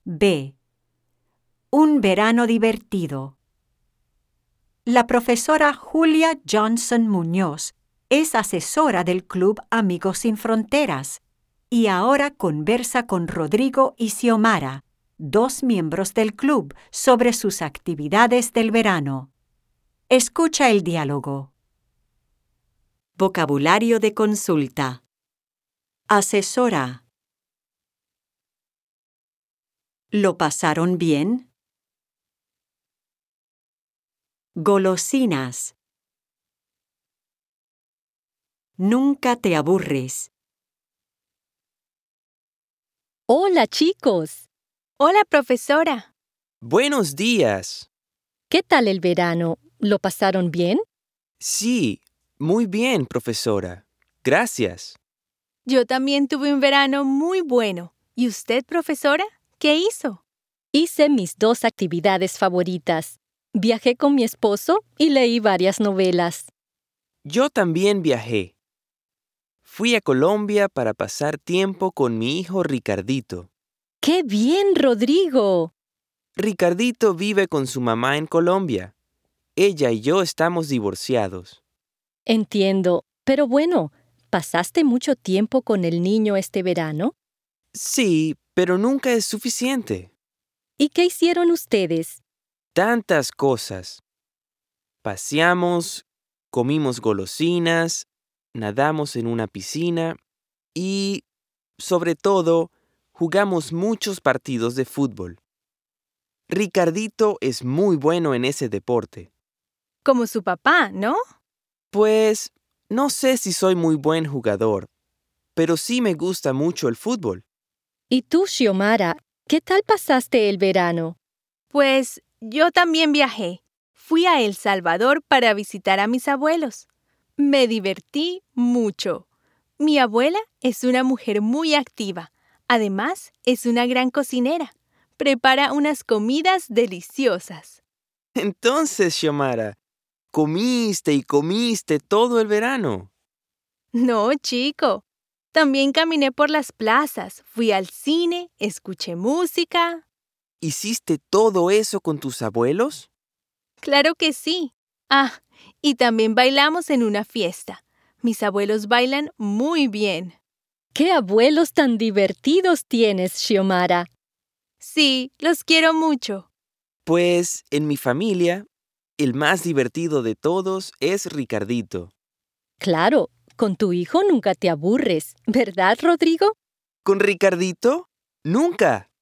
B. Un verano divertido. La profesora Julia Johnson Muñoz es asesora del Club Amigos Sin Fronteras y ahora conversa con Rodrigo y Xiomara, 2 miembros del club, sobre sus actividades del verano. Escucha el diálogo. Vocabulario de consulta. Asesora. ¿Lo pasaron bien? Golosinas. Nunca te aburres. Hola, chicos. Hola, profesora. Buenos días. ¿Qué tal el verano? ¿Lo pasaron bien? Sí, muy bien, profesora. Gracias. Yo también tuve un verano muy bueno. ¿Y usted, profesora? ¿Qué hizo? Hice mis 2 actividades favoritas. Viajé con mi esposo y leí varias novelas. Yo también viajé. Fui a Colombia para pasar tiempo con mi hijo Ricardito. ¡Qué bien, Rodrigo! Ricardito vive con su mamá en Colombia. Ella y yo estamos divorciados. Entiendo, pero bueno, ¿pasaste mucho tiempo con el niño este verano? Sí, pero nunca es suficiente. ¿Y qué hicieron ustedes? Tantas cosas. Paseamos, comimos golosinas, nadamos en una piscina y, sobre todo, jugamos muchos partidos de fútbol. Ricardito es muy bueno en ese deporte. Como su papá, ¿no? Pues, no sé si soy muy buen jugador, pero sí me gusta mucho el fútbol. ¿Y tú, Xiomara, qué tal pasaste el verano? Pues yo también viajé. Fui a El Salvador para visitar a mis abuelos. Me divertí mucho. Mi abuela es una mujer muy activa. Además, es una gran cocinera. Prepara unas comidas deliciosas. Entonces, Xiomara, comiste y comiste todo el verano. No, chico. También caminé por las plazas, fui al cine, escuché música. ¿Hiciste todo eso con tus abuelos? Claro que sí. Ah, y también bailamos en una fiesta. Mis abuelos bailan muy bien. ¡Qué abuelos tan divertidos tienes, Xiomara! Sí, los quiero mucho. Pues, en mi familia, el más divertido de todos es Ricardito. Claro, con tu hijo nunca te aburres, ¿verdad, Rodrigo? ¿Con Ricardito? ¡Nunca!